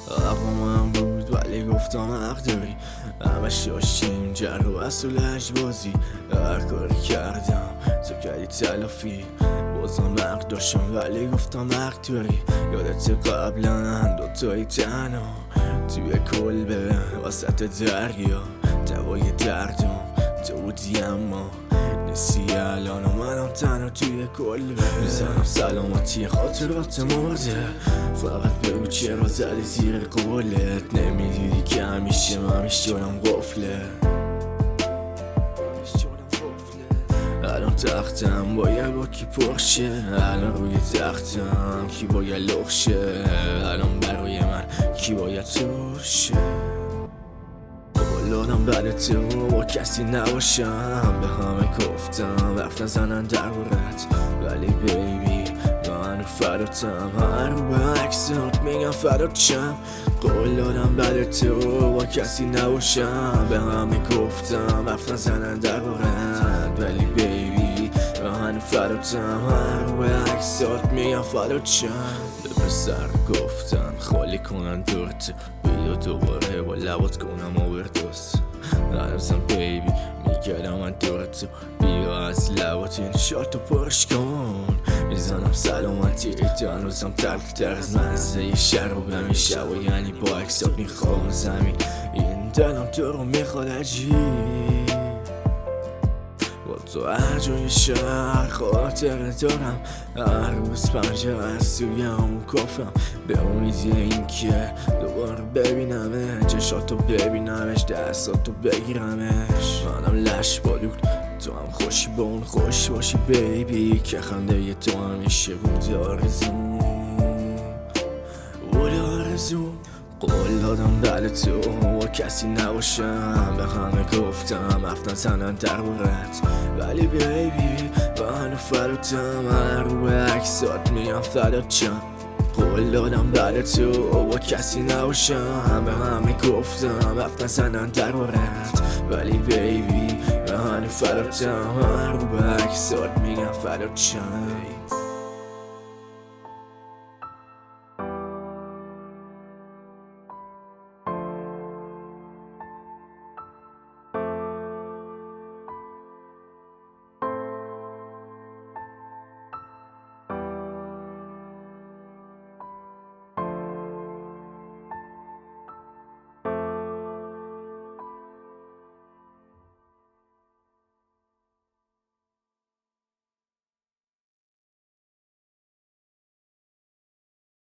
عقلم بود ولی گفتم حق داری. همش داشتیم جر و اصول بازی. هر کاری کردم تو کردی تلافی. بازم حق داشتم ولی گفتم حق داری. یادت قبلا دوتایی تنها توی کلبه وسط دریا. دوای دردم تو بودی اما نسی الان و منم تنها توی کلبه. میزنم سلامتی خاطرات مرده. فقط بگو چرا زدی زیر قولت. نمیدیدی که همیشه من میشونم قفله. الان تختم باید با کی پرشه. الان روی تختم کی باید لخشه. الان برای من کی باید ترشه. قولادم بعد تو با کسی نباشم. به همه گفتم رفت نزنن دربارت ولی بیبی من فداتم. هر رو به عکسات میگم فدات شم. قولادم بعد تو با کسی نباشم. به همه گفتم رفت نزنن دربارت ولی بیبی من فداتم. هر رو به عکسات میگم فدات شم. به پسر گفتن خالی کنن دورت. بیا دوباره با لبات کنم اووردوز. هنوزم بیبی میگردم من دورتو. بیا از لبات این شاتو پرش کن. میزنم سلامتی تو هنوزم تلختر از منزه شهر رو به میشه. و یعنی با اکسات میخوام زمین. این دلم تو رو میخواد عجیب. با تو هر جای شهر خاطر دارم. هر روز پنجه از توی همون کافم به امیدی این که دوباره ببینمه. چشاتو ببینمش دستاتو بگیرمش. منم لش بالود تو هم خوشی با اون خوش باشی بیبی. که خنده ی تو همیشه بود آرزوم بود آرزوم. قول دادم بعد تو با کسی نباشم. به همه گفتم رفتن زنن دربارت ولی بیبی من فداتم. هر رو به عکسات میگم فدات شم. قول دادم بعد تو با کسی نباشم. به همه گفتم رفتن زنن دربارت ولی بیبی من فداتم. هر رو به عکسات میگم فدات شم.